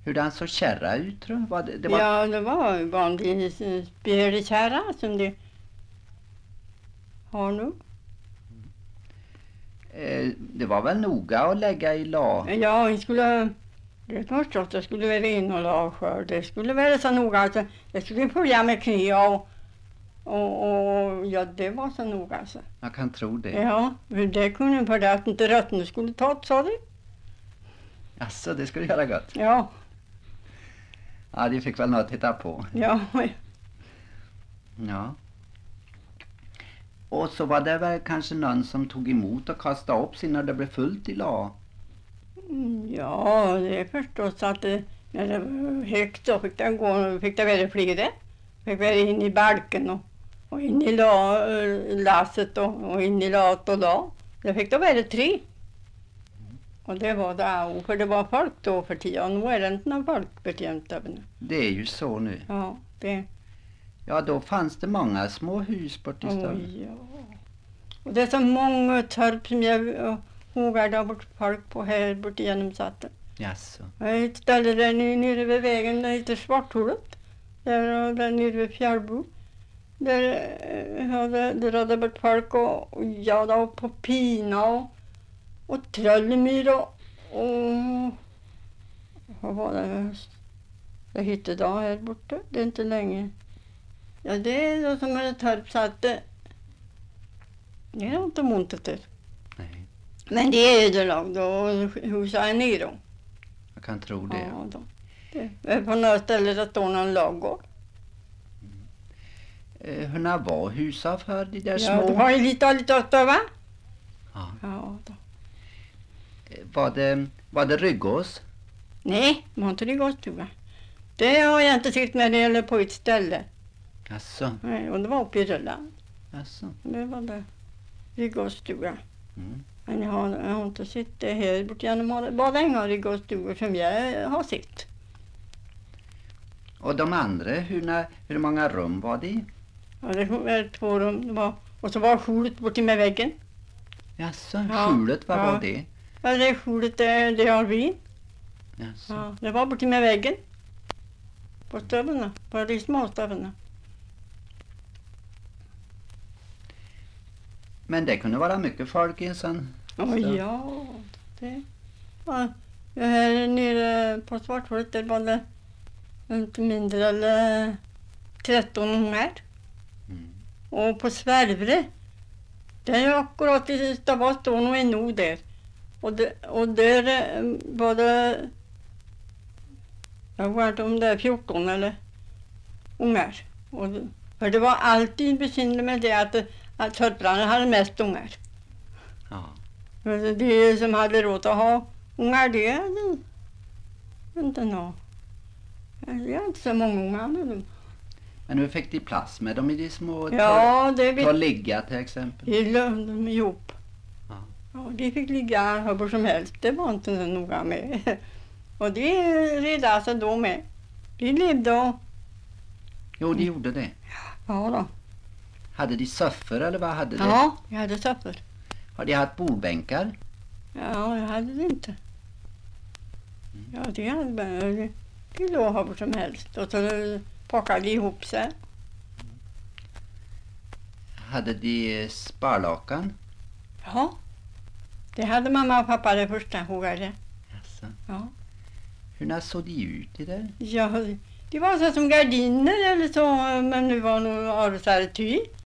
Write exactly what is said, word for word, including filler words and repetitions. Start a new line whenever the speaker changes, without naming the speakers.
Hur den så kärra ut, tror jag? Var det, det var...
Ja, det var vanlig spjälkärra som de har nu.
Eh, det var väl noga att lägga i la?
Ja, vi skulle... Det var förstås, det skulle vara in och lavskörd. Det skulle vara så noga. Alltså, det skulle följa med knä och, och, och... Ja, det var så noga alltså.
Jag kan tro det.
Ja, för det kunde för det att inte rötterna skulle ta, sa det.
Alltså, det skulle göra gott.
Ja.
Ja, de fick väl något att titta på.
Ja.
Ja. Och så var det väl kanske någon som tog emot och kastade upp sig när det blev fullt i la.
Ja, det är förstås att det, när det var högt så fick det gå, fick det vara flera. Fick vara in i balken och, och in i la, lasset och, och in i lat och la. Det fick det vara tre. Och det var det, för det var folk då för tio, och nu är det inte någon folk betjänt av nu.
Det är ju så nu.
Ja, det...
Ja, då fanns det många små hus bort i stan.
Oh, ja. Och det är så många torp som jag hogar där bort folk på här bort igenom satten.
Jaså.
Ett ställe där nere vid vägen, det heter Svartholet. Där, där nere vid Fjällbo. Där hade det hade bort folk och, och ja, då, på Pina och, och Tröllemyr och, och vad var det? Det hette då här borta, det är inte länge. Ja, det är då som är torp så att det, det är inte montet där.
Nej,
Men det är ödelagd och huset är nere.
jag kan tro det.
Ja, då. Det är på något ställe där står någon lagård.
Eh, hurna var husa för de där
Ja,
små?
du har ju lite lite åt va?
Ja.
Ja, då.
Eh, Var det, var det Ryggås?
Nej, det var inte det gåstuga. Det har jag inte sett när det gäller på ett ställe.
Jaså.
Nej, och det var uppe i Rölland.
Jaså.
Det var det. Det gåstuga.
Mm.
Men jag har, jag har inte sett det här bort genom bara en av de gåstugor som jag har sett.
Och de andra, hur, hur många rum var det i?
Ja, det var två rum. Det var, och så var skjulet bort med väggen.
Jaså,
Ja,
skjulet, vad
ja.
var det?
Ja, det skjulet, det, det har vi.
Jaså.
Ja, det var bort med väggen. På stövarna, på de små stövarna.
Men det kunde vara mycket folk i en sån.
Oh,
Så.
ja, det var... Ja, här nere på Svartholet där var det inte mindre eller tretton ungar.
Mm.
Och på Svärvre, där är akkurat i Stavast står nog en nog där. Och, det, och där eh, var det, jag vet inte om det är fjorton eller ungar. Och, det- för det var alltid bekymmer med det att, att törprarna hade mest ungar.
Ja.
För de som hade råd att ha ungar, det hade inte nå. Det är inte så många ungar med dem.
Men hur fick de plats med dem i de små?
Ja, det
Ta
vet
ligga till exempel.
de lömde dem ihop.
Ja.
Ja, de fick ligga hur som helst, det var inte så noga med. Och de redde sig då med. De levde och...
Jo, de gjorde det.
Ja då.
Hade de soffor eller vad hade de?
Ja, jag hade soffor.
Har de haft bordbänkar?
Ja, jag hade det inte. Ja, de hade bara... De, de låg hur som helst. Och så packade de ihop sig.
Hade de sparlakan?
Ja. Det hade mamma och pappa det första hugade.
Jaså.
Ja.
Hur såg de ut i det?
Ja, det var så som gardiner eller så, men det var nog arvsare ty.